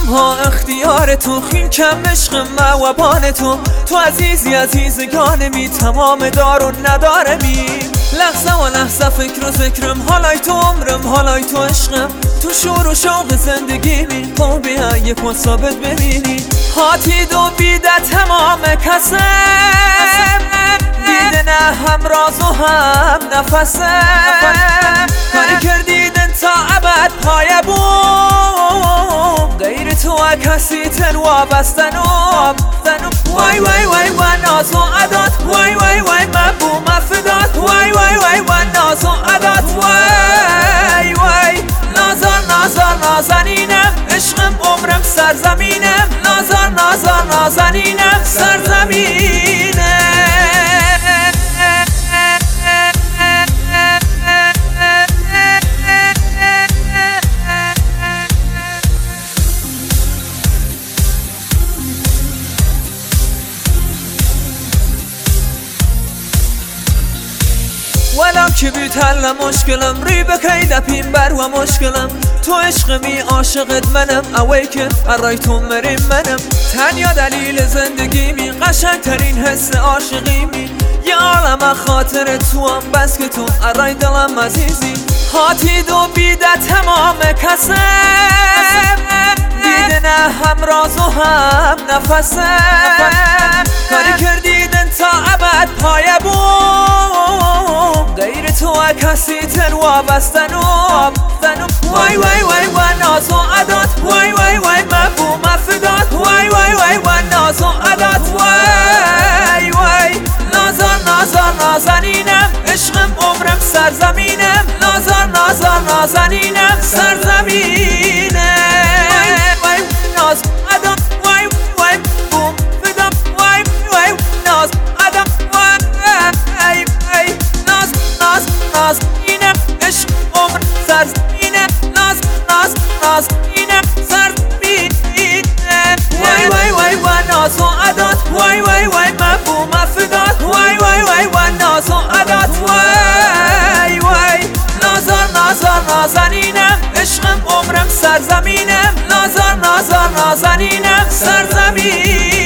تنها اختیار تو، خین کم عشق موابان تو عزیزگانمی، تمام دار و ندارمی. لحظه و لحظه فکر و ذکرم، حالای تو عمرم، حالای تو عشقم، تو شور و شوق زندگیمی. خب بیا یک ثابت ببینی، هاتی دو بیده تمام کسم، دیده نه هم راز و هم نفسم. کاری کردیدن تا ابد پایه بوم، غیر تو کسی تن وابستنم. وای وای وای و ناز و عدات، وای وای وای من بوم فدات، وای وای وای و ناز و عدات، وای وای نازنینم، عشقم عمرم سرزمینم، نازنینم سرزمینم. ولم که بیتل مشکلم، ری بکی دپین بر و مشکلم. تو عشقمی عاشقت منم، اوی که ارای تو مریم منم. تنیا دلیل زندگیمی، قشنگ ترین حس عاشقیمی. یه عالم خاطر تو هم، بس که تو ارای دلم عزیزی. هاتی دو بیده تمام کسم، دیده نه هم راز و هم نفسم. کاری کردیدن تا ابد پایه بوم، غیر تو کسی تن وابستنم. وای وای وای و ناز و عدات، وای وای وای من بوم فدات، وای وای وای و ناز و عدات، وای وای نازنینم، عشقم عمرم سرزمینم، نازنینم سرزمینم. وای ناز عدات، وای وای بوم فدات، وای وای ناز عدات، وای وای نازنینم، عشق عمر سرزمینم، نازنینم سرزمینم. وای وای وای و ناز و عدات، وای وای وای من بوم فدات، وای وای وای و ناز و عدات، وای وای نازنینم، عشقم عمرم سرزمینم، نازنینم سرزمینم.